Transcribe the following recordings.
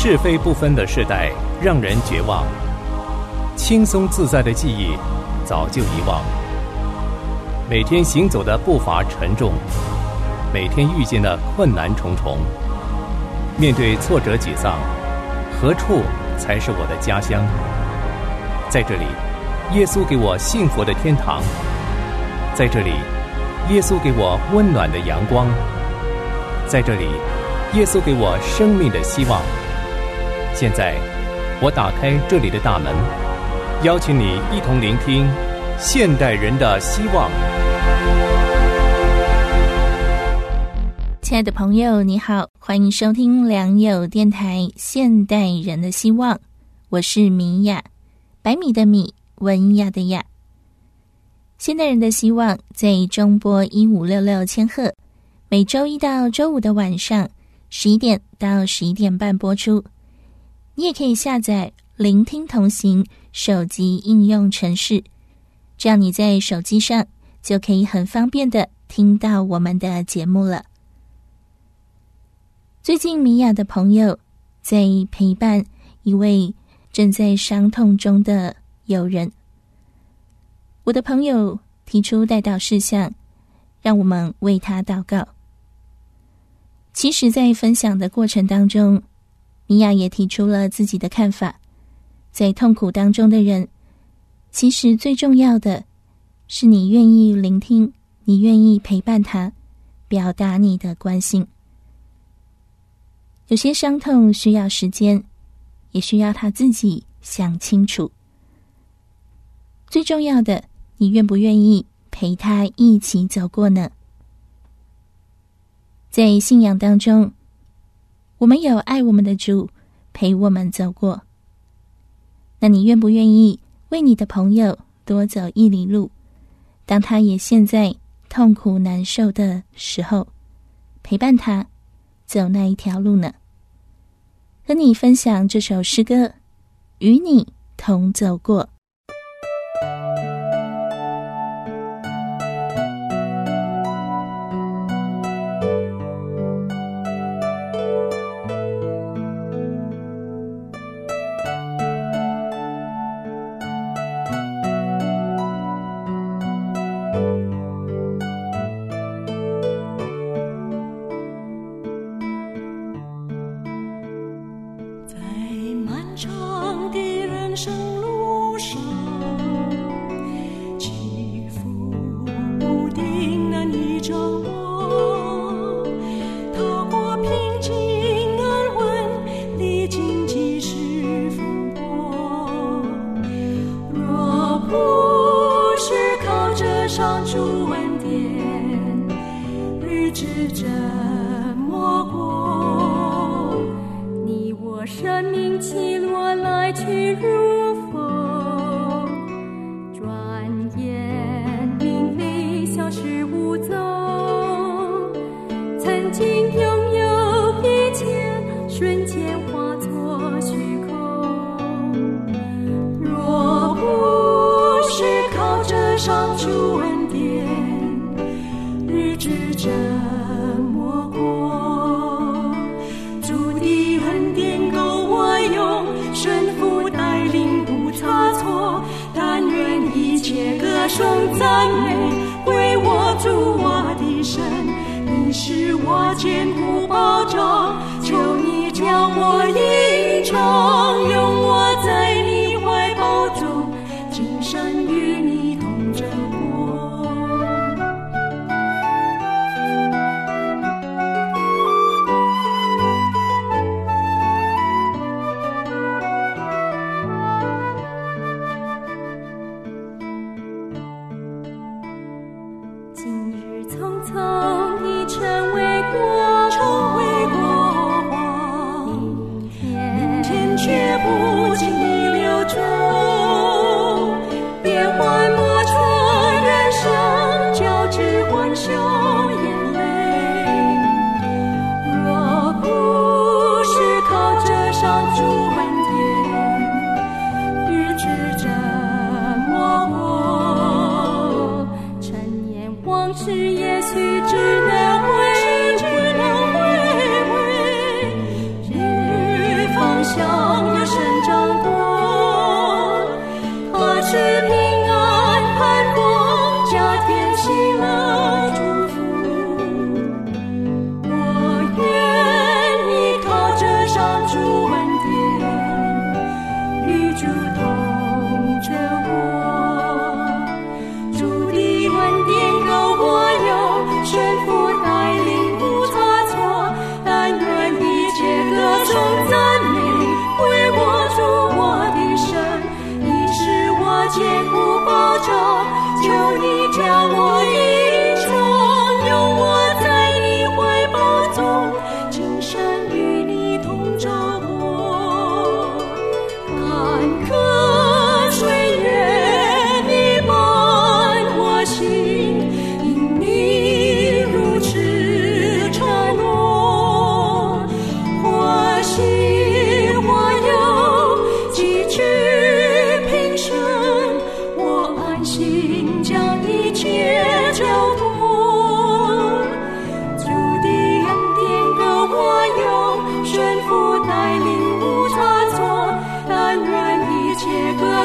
是非不分的世代让人绝望，轻松自在的记忆早就遗忘。每天行走的步伐沉重，每天遇见的困难重重。面对挫折沮丧，何处才是我的家乡？在这里，耶稣给我幸福的天堂。在这里，耶稣给我温暖的阳光。在这里，耶稣给我生命的希望。现在，我打开这里的大门，邀请你一同聆听现代人的希望。 亲爱的朋友，你好，欢迎收听良友电台现代人的希望，我是米雅，百米的米，文雅的雅。现代人的希望在中波1566千赫，每周一到周五的晚上11点到11点半播出。你也可以下载聆听同行手机应用程式，这样你在手机上就可以很方便的听到我们的节目了。最近米娅的朋友在陪伴一位正在伤痛中的友人，我的朋友提出代祷事项，让我们为他祷告。其实在分享的过程当中，米娅也提出了自己的看法。在痛苦当中的人，其实最重要的是你愿意聆听，你愿意陪伴他，表达你的关心。有些伤痛需要时间，也需要他自己想清楚。最重要的，你愿不愿意陪他一起走过呢？在信仰当中，我们有爱我们的主陪我们走过。那你愿不愿意为你的朋友多走一里路，当他也陷在痛苦难受的时候，陪伴他走那一条路呢？和你分享这首诗歌，与你同走过。 今日匆匆已成为过。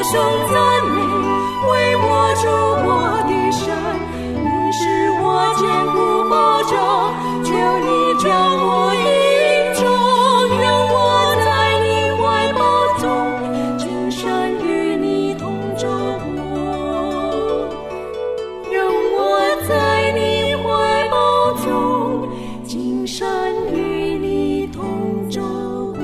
声赞美，为我主我的神，你是我坚固保障，求你将我引中，让我在你怀抱中，今生与你同走过，让我在你怀抱中，今生与你同走过。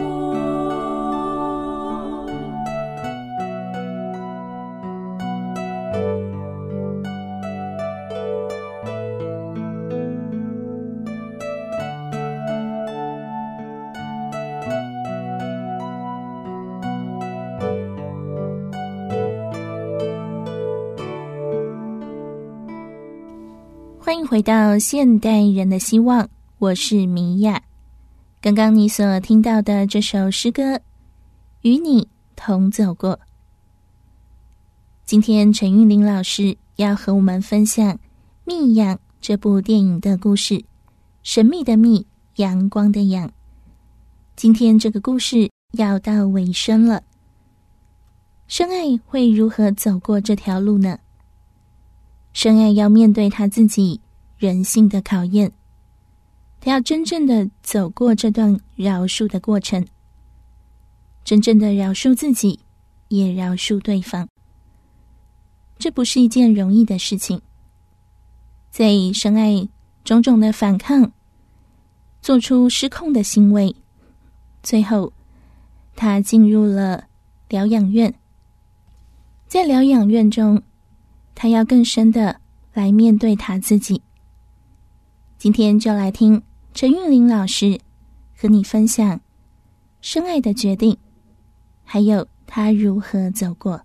欢迎回到现代人的希望，我是米娅。刚刚你所听到的这首诗歌《与你同走过》，今天陈韵玲老师要和我们分享《密阳》这部电影的故事，神秘的密，阳光的阳。今天这个故事要到尾声了，深爱会如何走过这条路呢？深爱要面对他自己人性的考验，他要真正的走过这段饶恕的过程，真正的饶恕自己，也饶恕对方。这不是一件容易的事情，在深爱种种的反抗，做出失控的行为，最后他进入了疗养院。在疗养院中，他要更深的来面对他自己。今天就来听陈韵玲老师和你分享深爱的决定，还有他如何走过。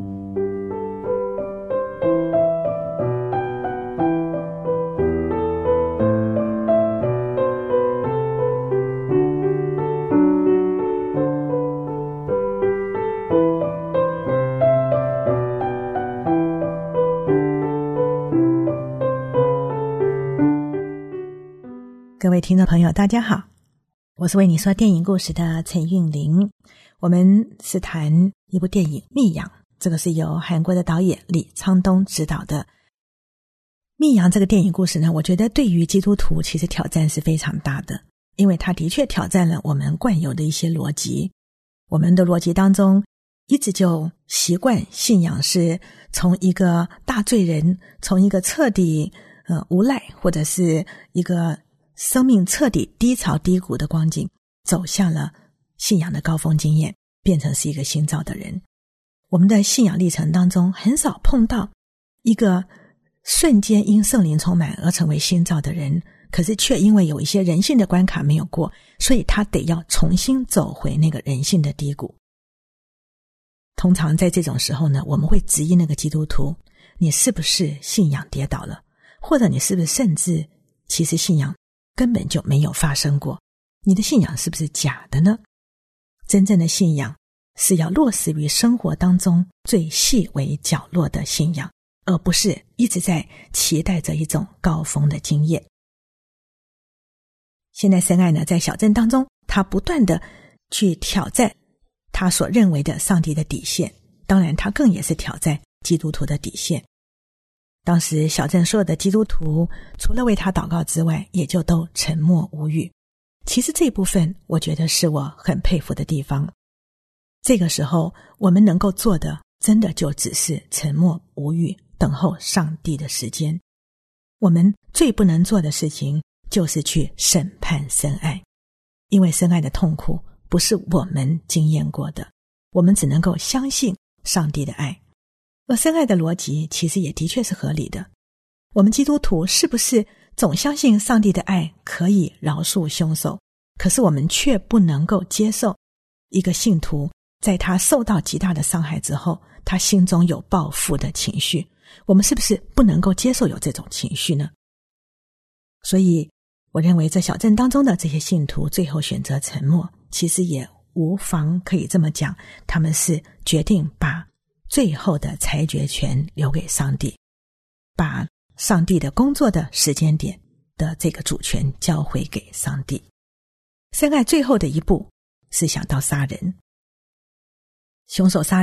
各位听众朋友大家好，我是为你说电影故事的陈韵玲。我们是谈一部电影《密阳》，这个是由韩国的导演李沧东执导的。《密阳》这个电影故事呢，我觉得对于基督徒其实挑战是非常大的，因为它的确挑战了我们惯有的一些逻辑。我们的逻辑当中一直就习惯信仰是从一个大罪人，从一个彻底无赖，或者是一个生命彻底低潮低谷的光景，走向了信仰的高峰经验，变成是一个新造的人。我们的信仰历程当中很少碰到一个瞬间因圣灵充满而成为新造的人，可是却因为有一些人性的关卡没有过，所以他得要重新走回那个人性的低谷。通常在这种时候呢，我们会质疑那个基督徒，你是不是信仰跌倒了，或者你是不是甚至其实信仰根本就没有发生过，你的信仰是不是假的呢？真正的信仰是要落实于生活当中最细微角落的信仰，而不是一直在期待着一种高峰的经验。现在深爱呢，在小镇当中，他不断的去挑战他所认为的上帝的底线，当然他更也是挑战基督徒的底线。当时小镇所有的基督徒除了为他祷告之外，也就都沉默无语。其实这部分我觉得是我很佩服的地方。这个时候我们能够做的真的就只是沉默无语，等候上帝的时间。我们最不能做的事情就是去审判深爱，因为深爱的痛苦不是我们经验过的，我们只能够相信上帝的爱。而深爱的逻辑其实也的确是合理的。我们基督徒是不是总相信上帝的爱可以饶恕凶手，可是我们却不能够接受一个信徒在他受到极大的伤害之后，他心中有报复的情绪，我们是不是不能够接受有这种情绪呢？所以我认为这小镇当中的这些信徒最后选择沉默，其实也无妨可以这么讲，他们是决定把最后的裁决权留给上帝，把上帝的工作的时间点的这个主权交回给上帝。深爱最后的一步是想到杀人，凶手杀人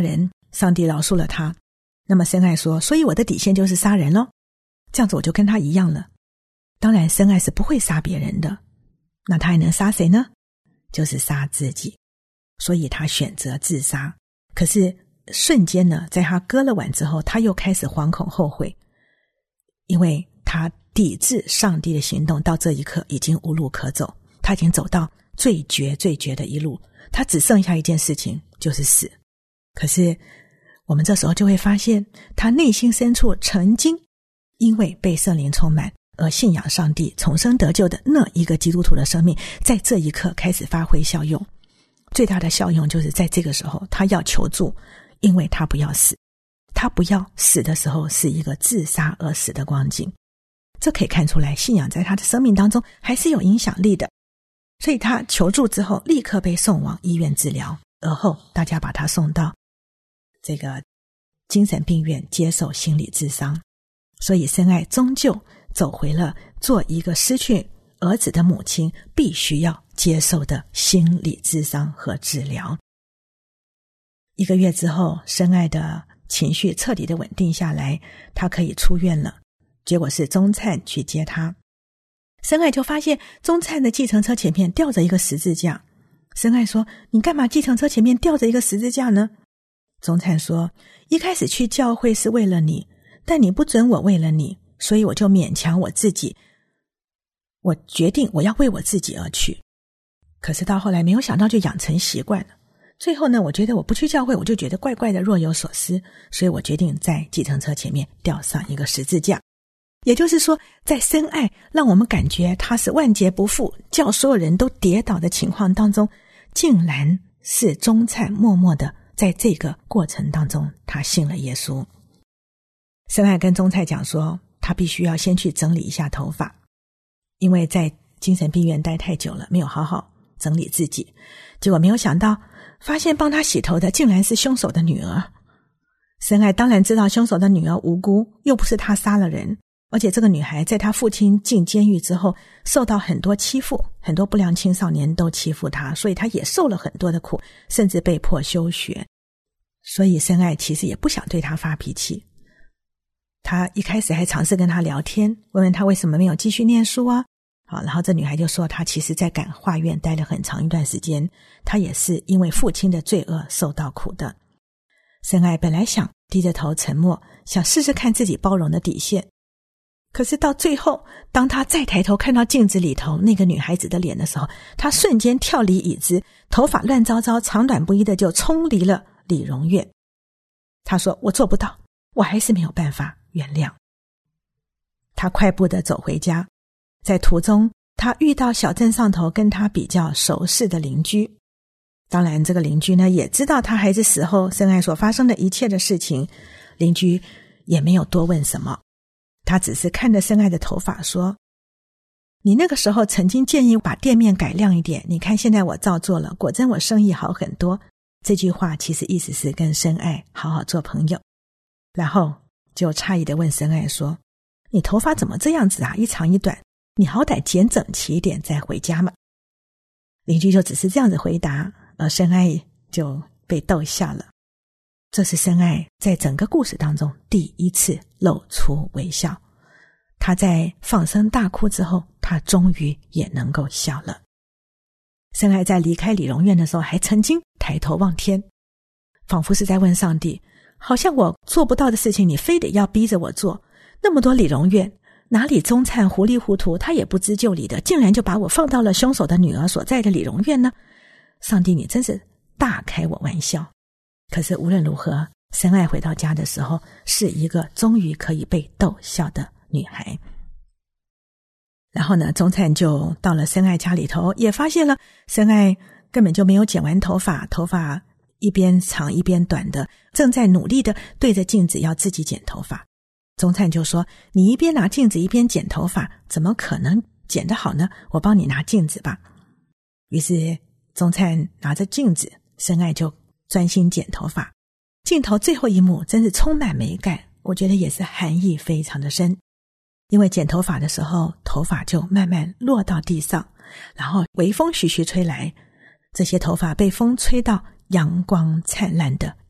上帝饶恕了他。那么深爱说，所以我的底线就是杀人咯，这样子我就跟他一样了。当然深爱是不会杀别人的，那他还能杀谁呢？就是杀自己。所以他选择自杀。可是瞬间呢，在他割了腕之后，他又开始惶恐后悔，因为他抵制上帝的行动到这一刻已经无路可走，他已经走到最绝最绝的一路，他只剩下一件事情，就是死。可是我们这时候就会发现，他内心深处曾经因为被圣灵充满而信仰上帝重生得救的那一个基督徒的生命，在这一刻开始发挥效用。最大的效用就是在这个时候他要求助，因为他不要死，他不要死的时候是一个自杀而死的光景。这可以看出来信仰在他的生命当中还是有影响力的。所以他求助之后立刻被送往医院治疗，而后大家把他送到这个精神病院接受心理咨商。所以深爱终究走回了做一个失去儿子的母亲必须要接受的心理咨商和治疗。1个月之后，深爱的情绪彻底的稳定下来，他可以出院了。结果是钟灿去接他，深爱就发现钟灿的计程车前面吊着一个十字架。深爱说，你干嘛计程车前面吊着一个十字架呢？钟灿说，一开始去教会是为了你，但你不准我为了你，所以我就勉强我自己，我决定我要为我自己而去。可是到后来没有想到就养成习惯了，最后呢，我觉得我不去教会我就觉得怪怪的，若有所思，所以我决定在计程车前面吊上一个十字架。也就是说，在深爱让我们感觉他是万劫不复，叫所有人都跌倒的情况当中，竟然是钟灿默默的在这个过程当中他信了耶稣。深爱跟钟灿讲说，他必须要先去整理一下头发，因为在精神病院待太久了，没有好好整理自己，结果没有想到发现帮他洗头的竟然是凶手的女儿。深爱当然知道凶手的女儿无辜，又不是他杀了人，而且这个女孩在她父亲进监狱之后受到很多欺负，很多不良青少年都欺负她，所以她也受了很多的苦，甚至被迫休学。所以深爱其实也不想对她发脾气，她一开始还尝试跟她聊天，问问她为什么没有继续念书啊。好，然后这女孩就说她其实在感化院待了很长一段时间，她也是因为父亲的罪恶受到苦的。深爱本来想低着头沉默，想试试看自己包容的底线，可是到最后当他再抬头看到镜子里头那个女孩子的脸的时候，他瞬间跳离椅子，头发乱糟糟长短不一的就冲离了理容院。他说，我做不到，我还是没有办法原谅。他快步地走回家，在途中他遇到小镇上头跟他比较熟识的邻居。当然这个邻居呢也知道他孩子死后深爱所发生的一切的事情，邻居也没有多问什么，他只是看着深爱的头发说，你那个时候曾经建议把店面改亮一点，你看现在我照做了，果真我生意好很多。这句话其实意思是跟深爱好好做朋友。然后就诧异地问深爱说，你头发怎么这样子啊，一长一短，你好歹剪整齐一点再回家嘛。邻居就只是这样子回答，而深爱就被逗笑了。这是深爱在整个故事当中第一次露出微笑，他在放声大哭之后，他终于也能够笑了。深爱在离开理容院的时候还曾经抬头望天，仿佛是在问上帝，好像我做不到的事情你非得要逼着我做，那么多理容院，哪里钟灿糊里糊涂他也不知就里的，竟然就把我放到了凶手的女儿所在的理容院呢？上帝，你真是大开我玩笑。可是无论如何，深爱回到家的时候是一个终于可以被逗笑的女孩。然后呢，钟灿就到了深爱家里头，也发现了深爱根本就没有剪完头发，头发一边长一边短的，正在努力的对着镜子要自己剪头发。钟灿就说，你一边拿镜子一边剪头发，怎么可能剪得好呢？我帮你拿镜子吧。于是钟灿拿着镜子，深爱就专心剪头发。镜头最后一幕真是充满美感，我觉得也是含义非常的深。因为剪头发的时候，头发就慢慢落到地上，然后微风徐徐吹来，这些头发被风吹到阳光灿烂的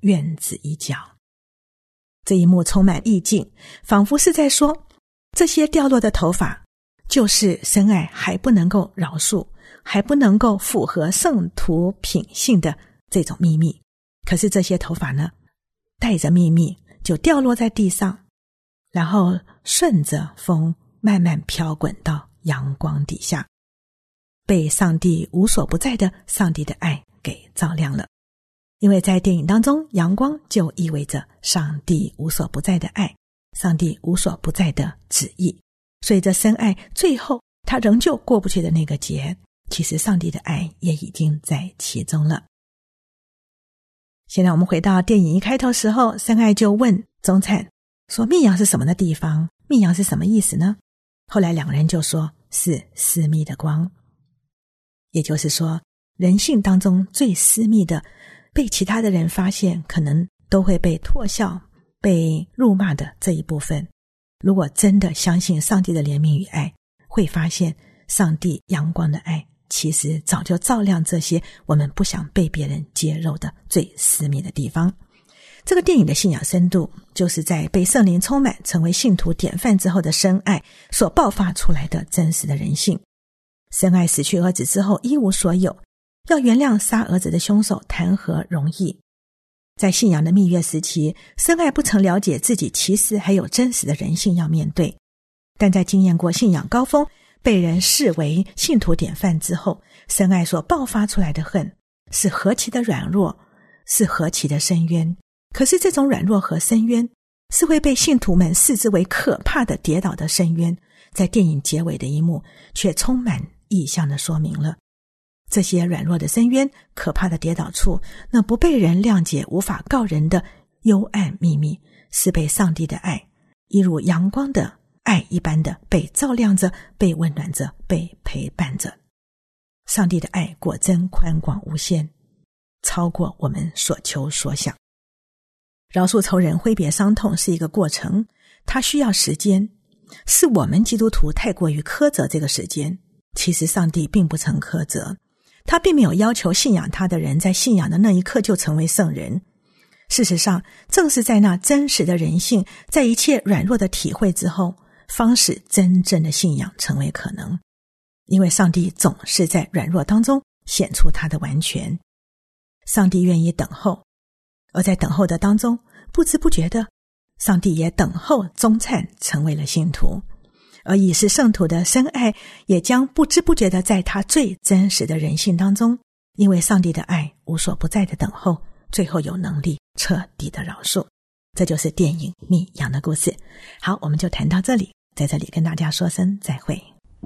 院子一角。这一幕充满意境，仿佛是在说，这些掉落的头发就是深爱还不能够饶恕，还不能够符合圣徒品性的这种秘密。可是这些头发呢，带着秘密就掉落在地上，然后顺着风慢慢飘滚到阳光底下，被上帝无所不在的上帝的爱给照亮了。因为在电影当中，阳光就意味着上帝无所不在的爱，上帝无所不在的旨意。所以这深爱最后他仍旧过不去的那个结，其实上帝的爱也已经在其中了。现在我们回到电影一开头时候，深爱就问宗灿说，密阳是什么的地方？密阳是什么意思呢？后来两个人就说是私密的光，也就是说人性当中最私密的，被其他的人发现可能都会被唾笑被辱骂的这一部分，如果真的相信上帝的怜悯与爱，会发现上帝阳光的爱其实早就照亮这些我们不想被别人揭露的最私密的地方。这个电影的信仰深度，就是在被圣灵充满成为信徒典范之后的深爱所爆发出来的真实的人性。深爱死去儿子之后一无所有，要原谅杀儿子的凶手谈何容易。在信仰的蜜月时期，深爱不曾了解自己其实还有真实的人性要面对，但在经验过信仰高峰，被人视为信徒典范之后，深爱所爆发出来的恨是何其的软弱，是何其的深渊。可是这种软弱和深渊是会被信徒们视之为可怕的跌倒的深渊，在电影结尾的一幕却充满意象的说明了这些软弱的深渊，可怕的跌倒处，那不被人谅解无法告人的幽暗秘密，是被上帝的爱一如阳光的爱一般的被照亮着，被温暖着，被陪伴着。上帝的爱果真宽广无限，超过我们所求所想。饶恕仇人挥别伤痛是一个过程，它需要时间，是我们基督徒太过于苛责这个时间。其实上帝并不曾苛责，他并没有要求信仰他的人在信仰的那一刻就成为圣人。事实上，正是在那真实的人性，在一切软弱的体会之后，方使真正的信仰成为可能。因为上帝总是在软弱当中显出他的完全。上帝愿意等候，而在等候的当中，不知不觉的，上帝也等候宗灿成为了信徒。而已是圣徒的深爱，也将不知不觉的在他最真实的人性当中，因为上帝的爱无所不在的等候，最后有能力彻底的饶恕。这就是电影《密阳》的故事。好，我们就谈到这里，在这里跟大家说声再会。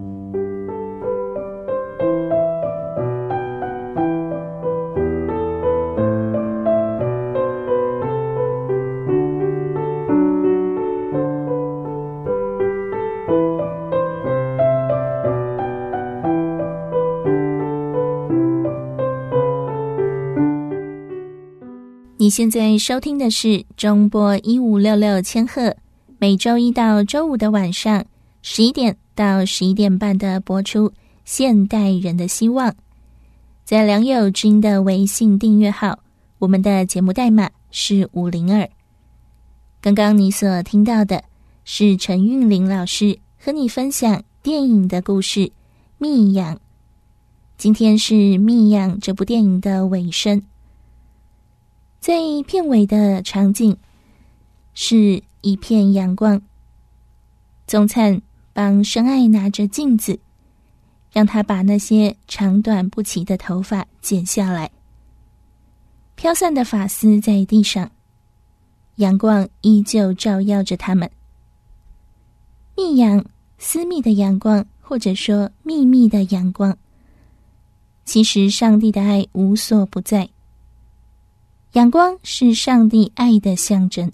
你现在收听的是中波1566千赫，每周一到周五的晚上11点到11点半的播出现代人的希望。在良友之音的微信订阅号，我们的节目代码是502。刚刚你所听到的是陈韵玲老师和你分享电影的故事《密阳》。今天是《密阳》这部电影的尾声。在片尾的场景是一片阳光，宗灿帮深爱拿着镜子，让他把那些长短不齐的头发剪下来。飘散的发丝在地上，阳光依旧照耀着他们。密阳，私密的阳光，或者说秘密的阳光。其实上帝的爱无所不在，阳光是上帝爱的象征。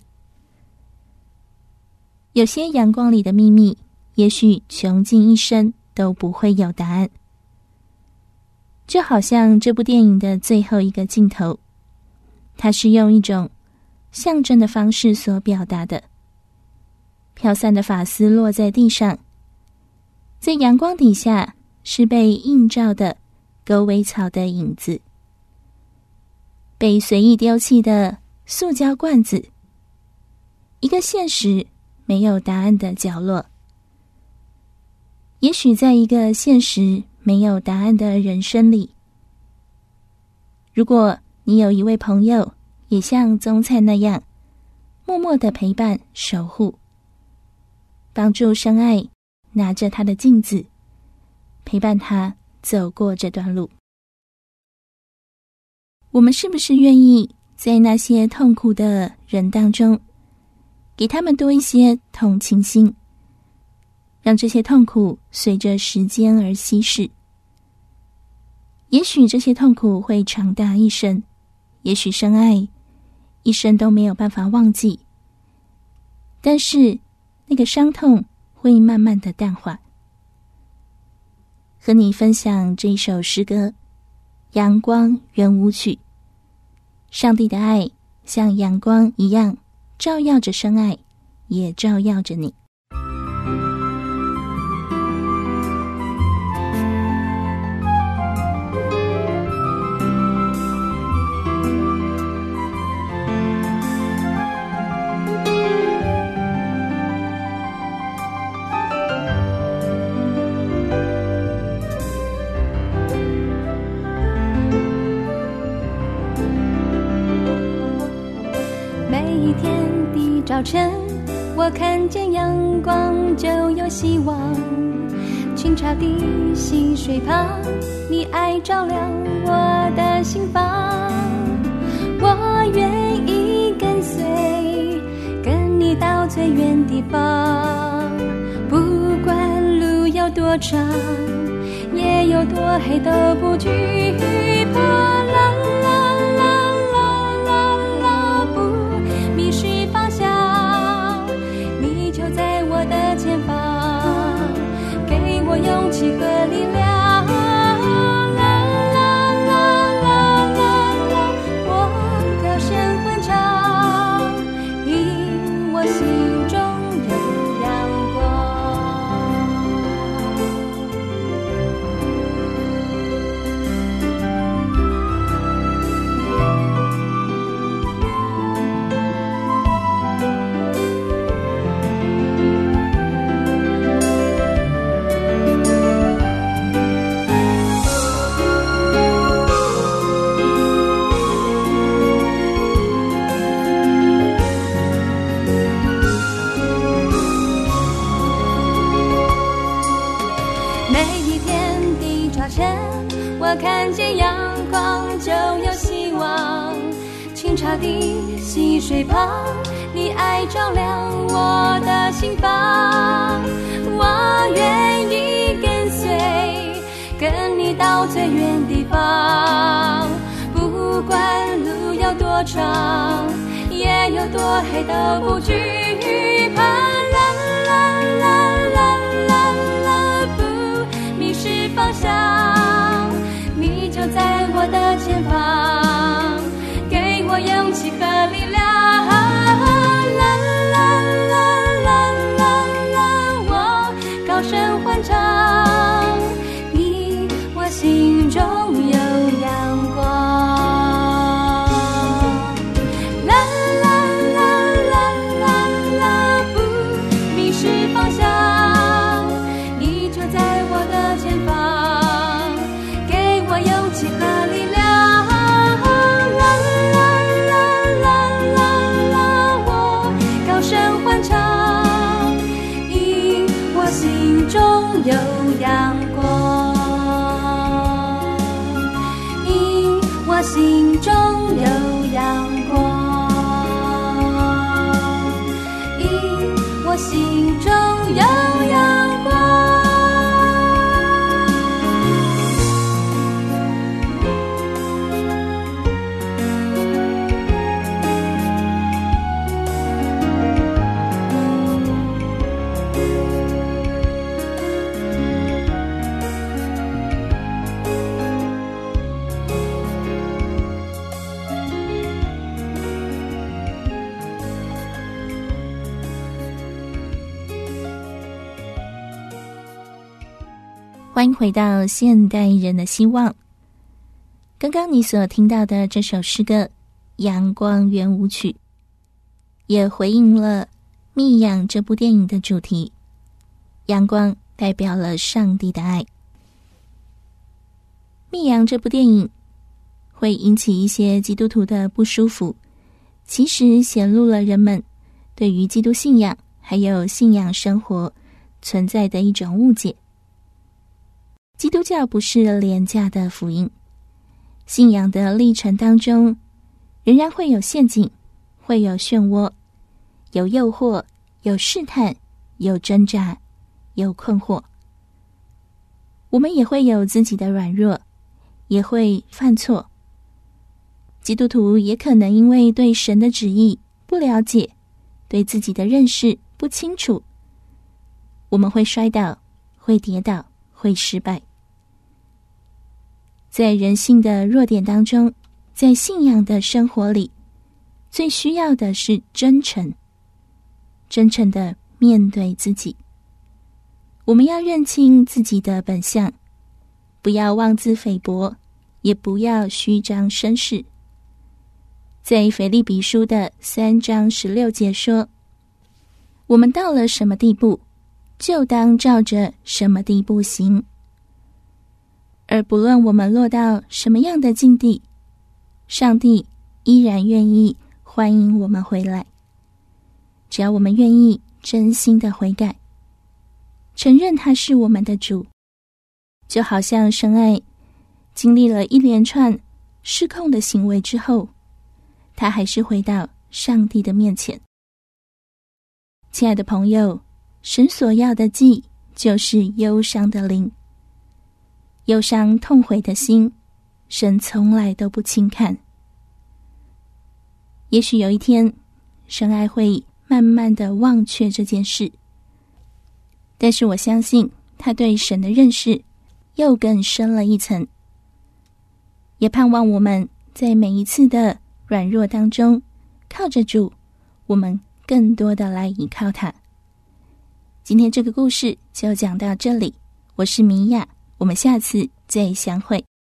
有些阳光里的秘密，也许穷尽一生都不会有答案。就好像这部电影的最后一个镜头，它是用一种象征的方式所表达的。飘散的发丝落在地上，在阳光底下是被映照的狗尾草的影子。被随意丢弃的塑胶罐子，一个现实没有答案的角落。也许在一个现实没有答案的人生里，如果你有一位朋友也像宗灿那样默默的陪伴守护，帮助深爱，拿着他的镜子陪伴他走过这段路，我们是不是愿意在那些痛苦的人当中给他们多一些同情心，让这些痛苦随着时间而稀释？也许这些痛苦会长达一生，也许深爱一生都没有办法忘记，但是那个伤痛会慢慢的淡化。和你分享这一首诗歌《阳光圆舞曲》。上帝的爱像阳光一样照耀着深爱，也照耀着你。 早晨，我看见阳光就有希望。清澈的溪水旁，你爱照亮我的心房。我愿意跟随，跟你到最远地方。不管路有多长，也有多黑，都不惧怕。啦啦啦啦啦啦，不迷失方向。在我的前方，给我勇气和力量。啦啦啦啦啦啦，我高声欢唱，因我心中有阳我看见阳光就有希望。清澈的溪水旁，你爱照亮我的心房。我愿意跟随，跟你到最远地方。不管路有多长，也有多黑，都不惧怕。啦啦啦啦啦啦，不迷失方向，你就在我的前方，给我勇气和力量。啦啦啦啦啦啦，我高声欢唱，因我心中有阳光。啦啦啦啦啦啦，不迷失方向，你就在我的前方，给我勇气和力量。啦啦啦啦啦啦，我高声欢唱，因我心中有阳光，因我心中有阳光，因我心中有阳光。 欢迎回到现代人的希望。刚刚你所听到的这首诗歌阳光圆舞曲，也回应了《密养》这部电影的主题。阳光代表了上帝的爱。《密养》这部电影会引起一些基督徒的不舒服，其实显露了人们对于基督信仰还有信仰生活存在的一种误解。基督教不是廉价的福音，信仰的历程当中仍然会有陷阱，会有漩涡，有诱惑，有试探，有挣扎，有困惑。我们也会有自己的软弱，也会犯错。基督徒也可能因为对神的旨意不了解，对自己的认识不清楚，我们会摔倒，会跌倒，会失败。在人性的弱点当中，在信仰的生活里，最需要的是真诚，真诚的面对自己。我们要认清自己的本相，不要妄自菲薄，也不要虚张声势。在腓立比书的3章16节说，我们到了什么地步，就当照着什么地步行。而不论我们落到什么样的境地，上帝依然愿意欢迎我们回来。只要我们愿意真心的悔改，承认他是我们的主，就好像神爱经历了一连串失控的行为之后，他还是回到上帝的面前。亲爱的朋友，神所要的祭就是忧伤的灵，忧伤痛悔的心，神从来都不轻看。也许有一天，神爱会慢慢的忘却这件事，但是我相信他对神的认识又更深了一层，也盼望我们在每一次的软弱当中，靠着主，我们更多的来依靠他。今天这个故事就讲到这里，我是米娅，我们下次再相会。